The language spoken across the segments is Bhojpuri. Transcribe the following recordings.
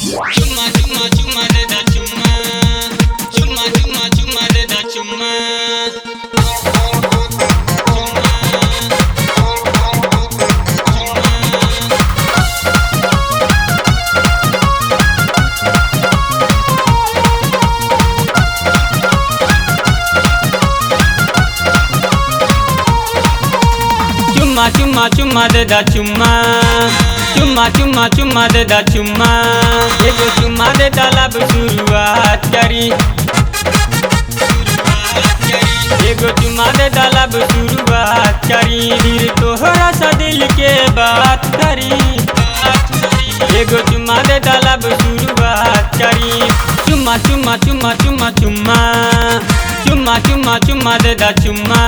Chuma chuma chuma de da chuma. Chuma chuma chuma de da chuma. Chuma chuma de da chuma. Chuma chuma chuma de da chuma. Ego chuma de talab शुरुआत करी. एगो चुमा दे talab शुरुआत करी. फिर तोहरा सा दिल के बात करी. एगो चुमा दे talab शुरुआत करी. चुमा चुमा चुमा चुमा चुमा. चुमा चुमा चुमा दे da चुमा.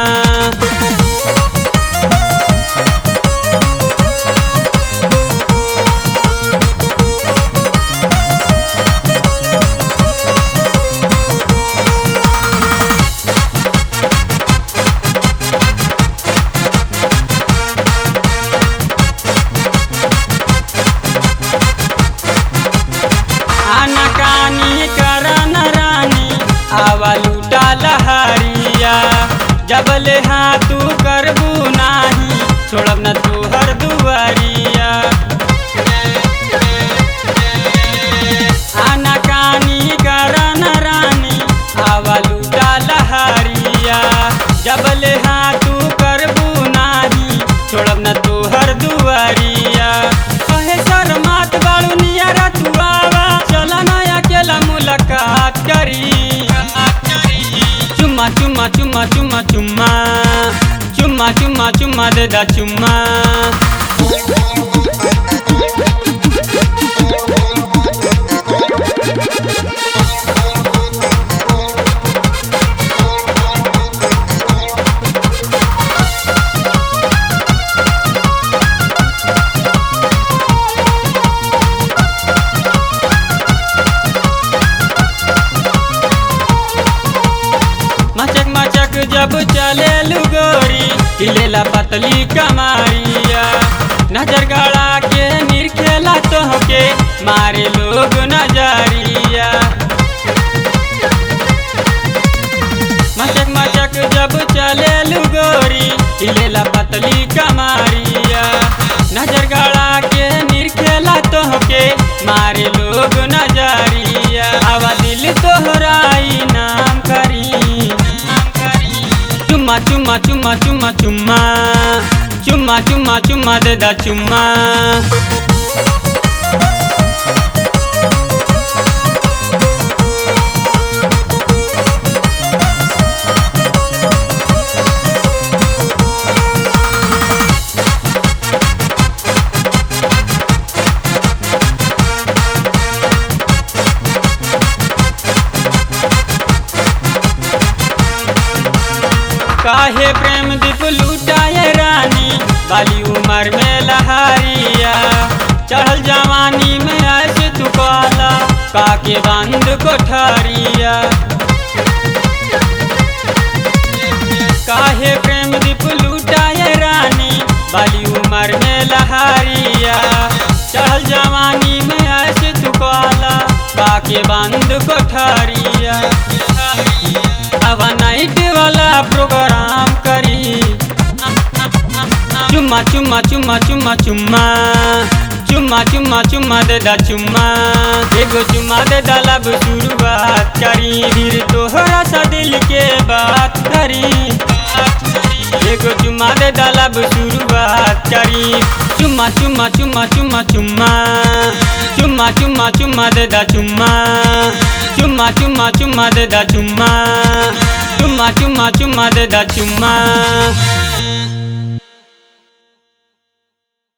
आवा लूटा लहरिया जबले हाथ तू करबू नाही छोड़ब न तोहर दुआरिया. आना कानी करन रानी आवा लूटा लहरिया जबले हाथ तू करबू नाही छोड़ब न तोहर दुआरिया. कहे शर्मात बाड़ू नियरा तू आवा चला ना अकेला मुलाकात करी. Chuma chuma chuma chuma chuma. Chuma chuma chuma de da chuma. मचक मचक जब चले लुगोरी हिलेला पतली कमारिया. नजर गड़ा के निरखेला तोहके मारे लोग नजरिया. मचक मचक जब चले लुगोरी हिलेला पतली कमारिया. नजर गड़ा के निरखेला तोहके मारे लोग नजरिया. आवा दिल तोहराई नाम करी. Chuma chuma chuma chuma chuma. Chuma chuma chuma de da chuma. काहे प्रेम दीप लुटाए रानी बाली उम्र में लहारिया. चढ़ल जवानी में ऐसे तू काला काके बंद कोठारिया. काहे प्रेम दीप लुटाए रानी बाली उम्र में लहारिया. चढ़ल जवानी में ऐसे तू काला काके बंद कोठारिया. अब नाइट वाला प्रोग्राम करी. चुम्मा चुम्मा चुम्मा चुम्मा चुम्मा. चुम्मा चुम्मा चुम्मा दे da चुम्मा. एगो चुम्मा दे talab शुरुआत करी. फिर तोहरा सा दिल के बात करी. एगो चुम्मा दे talab शुरुआत करी. चुम्मा चुम्मा चुम्मा चुम्मा चुम्मा. चुम्मा चुम्मा चुम्मा दे da चुम्मा. Chuma chuma chuma de da chuma. Chuma chuma chuma de da chuma.